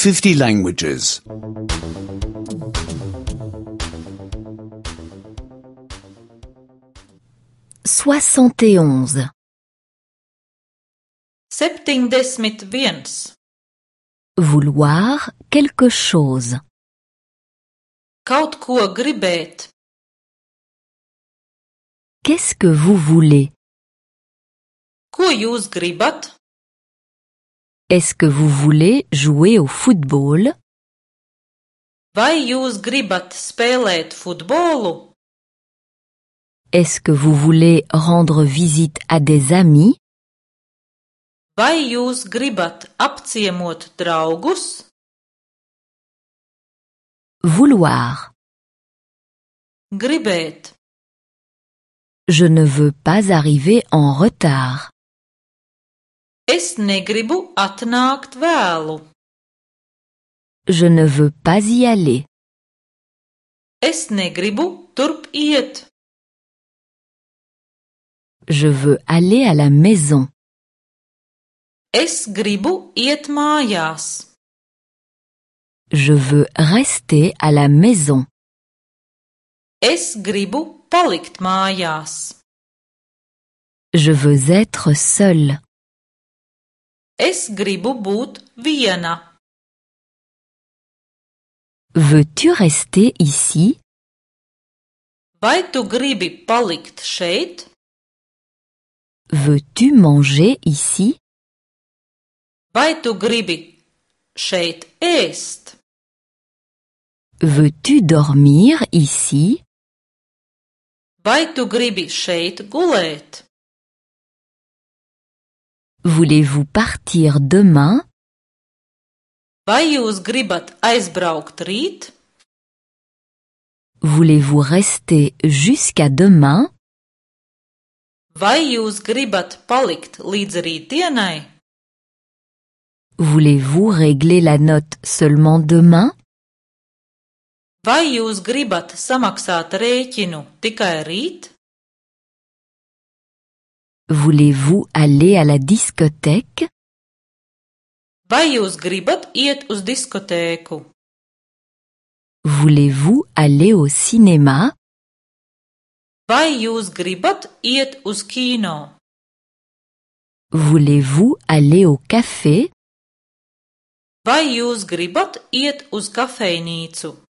50 languages. 71. 71. Vouloir quelque chose. Kaut ko gribēt. Qu'est-ce que vous voulez? Ko jūs gribat? Est-ce que vous voulez jouer au football? Vai jūs gribat spēlēt futbolu? Est-ce que vous voulez rendre visite à des amis? Vai jūs gribat apciemot draugus? Vouloir. Gribēt. Je ne veux pas arriver en retard. Es negribu atnākt vēlu. Je ne veux pas y aller. Es negribu turp iet. Je veux aller à la maison. Es gribu iet mājās. Je veux rester à la maison. Es gribu palikt mājās. Je veux être seul. Es gribu būt viena. Veux-tu rester ici? Vai tu gribi palikt šeit? Veux-tu manger ici? Vai tu gribi šeit ēst? Veux-tu dormir ici? Vai tu gribi šeit gulēt? Voulez-vous partir demain? Vai jūs gribat aizbraukt rīt? Voulez-vous rester jusqu'à demain? Vai jūs gribat palikt līdz rītdienai? Voulez-vous régler la note seulement demain? Vai jūs gribat samaksāt rēķinu tikai rīt? Voulez-vous aller à la discothèque? Vai jūs gribat iet uz diskotēku? Voulez-vous aller au cinéma? Vai jūs gribat iet uz kino? Voulez-vous aller au café? Vai jūs gribat iet uz kafejnīcu?